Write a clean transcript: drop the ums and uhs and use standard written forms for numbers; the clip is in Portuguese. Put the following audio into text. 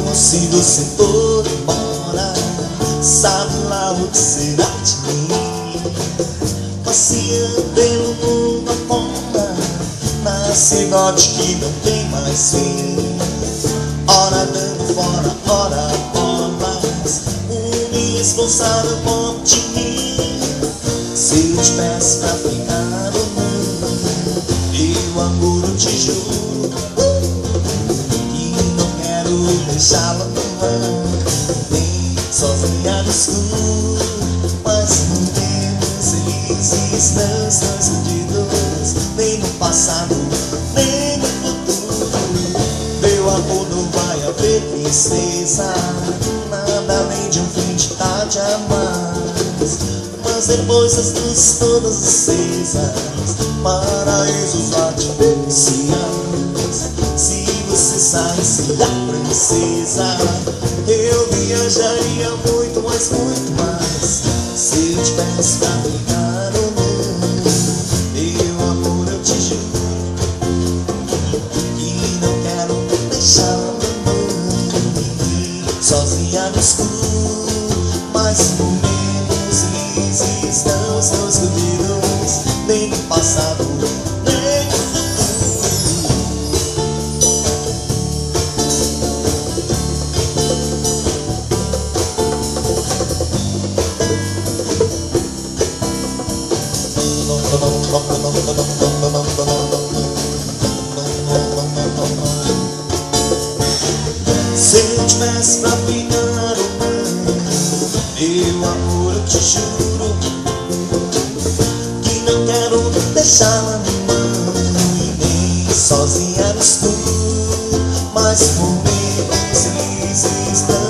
Se você for embora, sabe lá o que será de mim? Passeando pelo mundo afora, na cidade que não tem mais fim. Ora dando fora, ora mais, irresponsável por de mim. Se eu te peço pra ficar ou não, eu amor, eu te juro que não quero deixá-la no ar, nem sozinha no escuro. Mas momentos felizes não estão escondidos, nem no passado, nem no futuro. Meu amor, não vai haver tristeza, nada além de um fim de tarde a mais. Mas depois das luzes todas acesas, paraísos lá te deliciam. Se você saísse da princesa, eu viajaria muito, mas muito mais. Se eu te peço pra ficar ou não, meu amor, eu te juro que não quero deixar sozinha no escuro. Mas momentos felizes não estão escondidos, nem no passado, nem no Se eu te peço pra ficar ou não, meu amor, eu te juro que não quero deixá-la na mão, e nem sozinha no escuro. Mas momentos felizes não